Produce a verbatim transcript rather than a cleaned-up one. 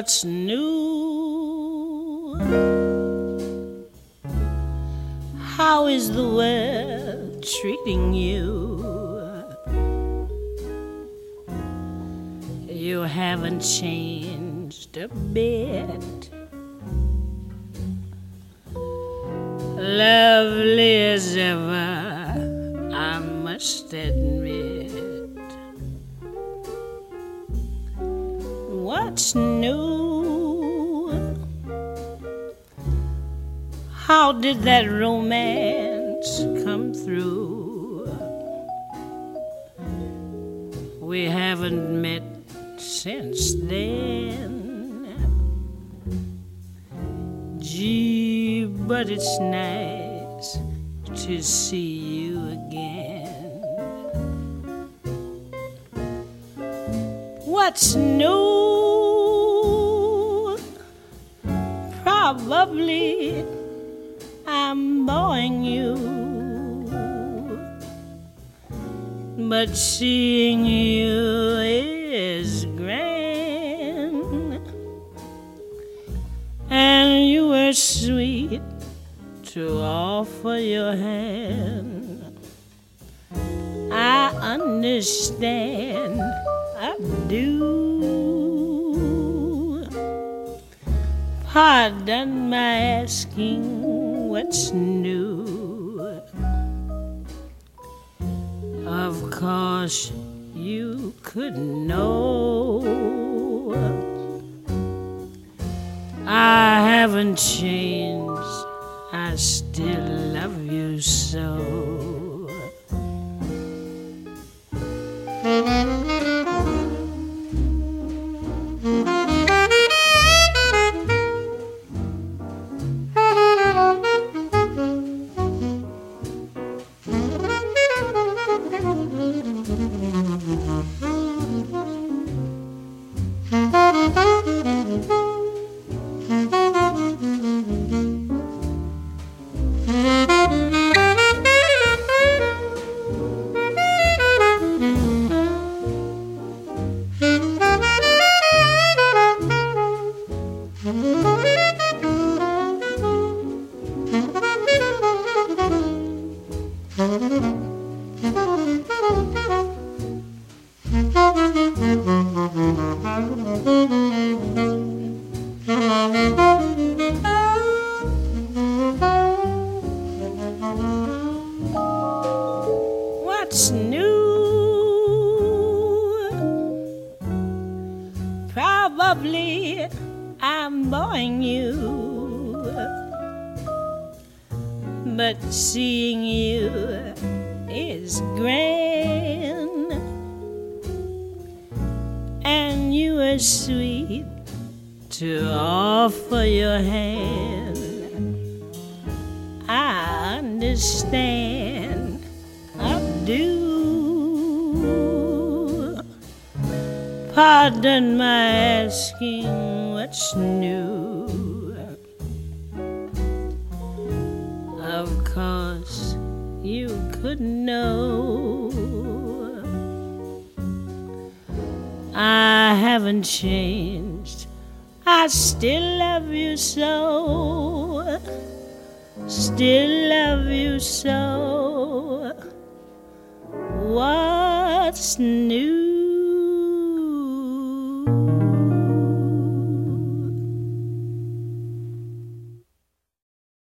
What's new? How is the world treating you? You haven't changed a bit. Lovely as ever, I must admit. What's new? How did that romance come through? We haven't met since then. Gee, but it's nice to see you again. What's new? Probably I'm boring you, but seeing you is grand, and you were sweet to offer your hand. I understand, I do. Pardon my asking what's new. Of course you could know I haven't changed, I still love you so. What's new? Probably I'm boring you, but seeing you is grand, and you are sweet to offer your hand. I understand, I do. Pardon my asking what's new. Of course you could know I haven't changed, I still love you so, still love you so. What's new?